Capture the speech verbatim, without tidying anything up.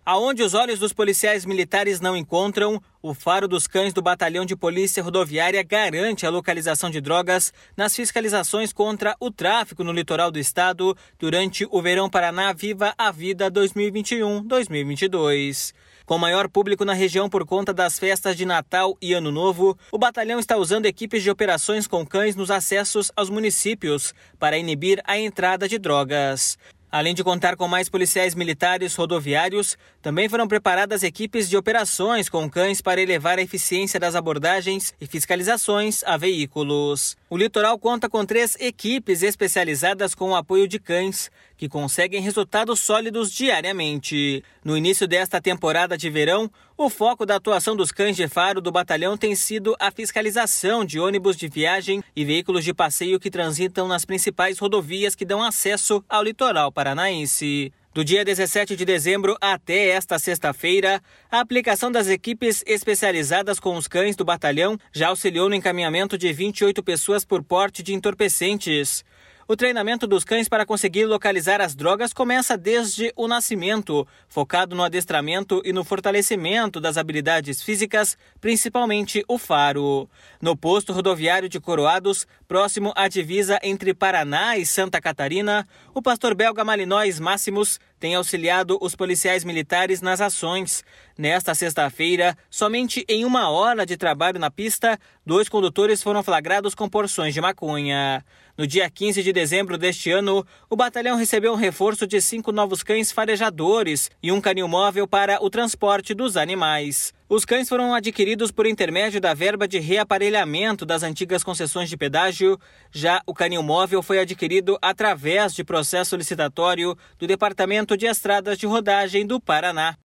Aonde os olhos dos policiais militares não encontram, o Faro dos Cães do Batalhão de Polícia Rodoviária garante a localização de drogas nas fiscalizações contra o tráfico no litoral do estado durante o Verão Paraná Viva a Vida dois mil e vinte e um dois mil e vinte e dois. Com maior público na região por conta das festas de Natal e Ano Novo, o batalhão está usando equipes de operações com cães nos acessos aos municípios para inibir a entrada de drogas. Além de contar com mais policiais militares rodoviários, também foram preparadas equipes de operações com cães para elevar a eficiência das abordagens e fiscalizações a veículos. O litoral conta com três equipes especializadas com o apoio de cães, que conseguem resultados sólidos diariamente. No início desta temporada de verão, o foco da atuação dos cães de faro do batalhão tem sido a fiscalização de ônibus de viagem e veículos de passeio que transitam nas principais rodovias que dão acesso ao litoral paranaense. Do dia dezessete de dezembro até esta sexta-feira, a aplicação das equipes especializadas com os cães do batalhão já auxiliou no encaminhamento de vinte e oito pessoas por porte de entorpecentes. O treinamento dos cães para conseguir localizar as drogas começa desde o nascimento, focado no adestramento e no fortalecimento das habilidades físicas, principalmente o faro. No posto rodoviário de Coroados, próximo à divisa entre Paraná e Santa Catarina, o pastor belga Malinóis Máximos tem auxiliado os policiais militares nas ações. Nesta sexta-feira, somente em uma hora de trabalho na pista, dois condutores foram flagrados com porções de maconha. No dia quinze de dezembro deste ano, o batalhão recebeu um reforço de cinco novos cães farejadores e um canil móvel para o transporte dos animais. Os cães foram adquiridos por intermédio da verba de reaparelhamento das antigas concessões de pedágio. Já o canil móvel foi adquirido através de processo licitatório do Departamento de Estradas de Rodagem do Paraná.